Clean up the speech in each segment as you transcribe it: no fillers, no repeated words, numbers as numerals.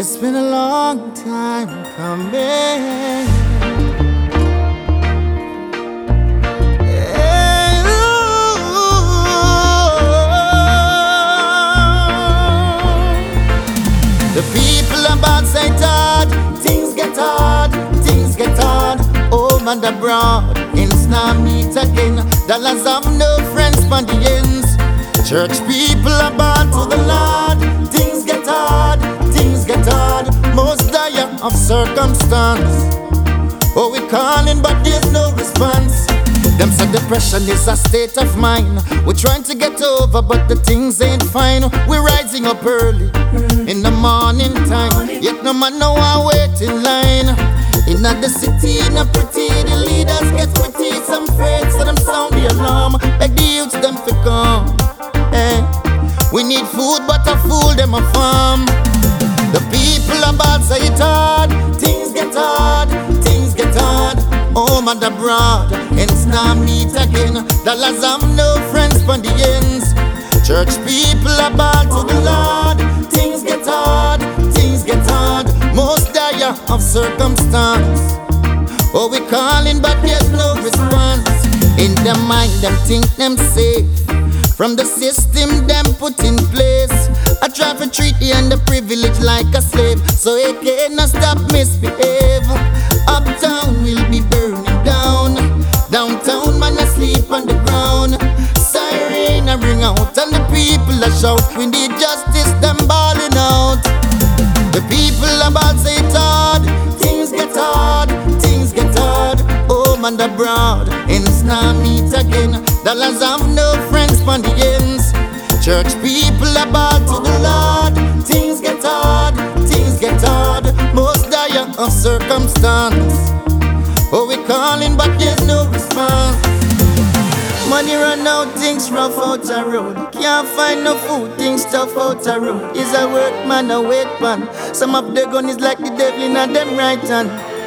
It's been a long time coming. The people about say hard, things get hard, things get hard. Home and abroad, ends now meet again. Dollars have no friends on the ends. Church people about to the Lord. Things get hard, things get hard. Most dire of circumstance. Oh, we calling but there's no response. Them said depression is a state of mind. We're trying to get over but the things ain't fine. We're rising up early in the morning time. Yet no man know I wait in line. In the city, in a pretty, the leaders get pretty. Some afraid, so them sound the alarm. Beg the youths them to come. Hey. We need food but a fool them a farm. The people about say it hard. Things get hard, things get hard. Home and abroad, ends now meet again. Dollars have no friends on the ends. Church people about to the Lord. Things get hard, things get hard. Most dire of circumstance. Oh, we calling but there's no response. In their mind them think them safe from the system them put in place. I try to treat the underprivileged like a slave, so it cannot stop misbehave. Uptown will be burning down. Downtown man asleep on the ground. Siren a ring out and the people a shout. We need justice, them balling out. The people about say it hard. Things get hard, things get hard. Home and abroad, ends now meet again. Dollars have no friends on the ends. Church people about to the Lord. Things get hard, things get hard. Most dire of circumstance. Oh, we calling but there's no response. Money run out, things rough out the road. Can't find no food, things tough out the road. Is a workman a wait pan. Some of the gun is like the devil in a them right hand.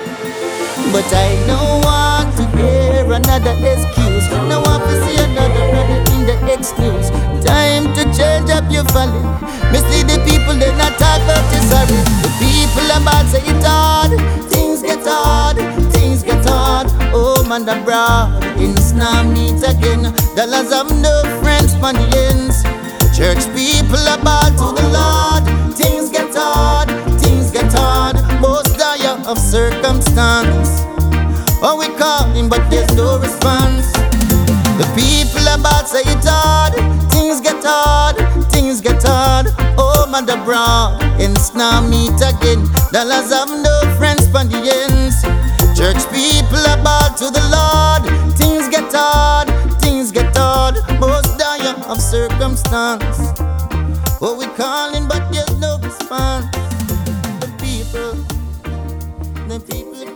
But I don't want to hear another excuse. No want to see another brother in the excuse. Time to change up your folly. Mislead the people, they not talk about you sorry. The people about say it hard. Things get hard, things get hard. Home and abroad, ends now meet again. Dollars have no friends on the ends. Church people about to the Lord. Things get hard, things get hard. Most dire of circumstance. Oh, we calling but there's no response. The people about say it hard. Things get hard, things get hard. Home and abroad, ends now meet again. Dollars have no friends on the ends. Church people about to the Lord. Things get hard, things get hard. Most dire of circumstance. Oh, we calling but there's no response. The people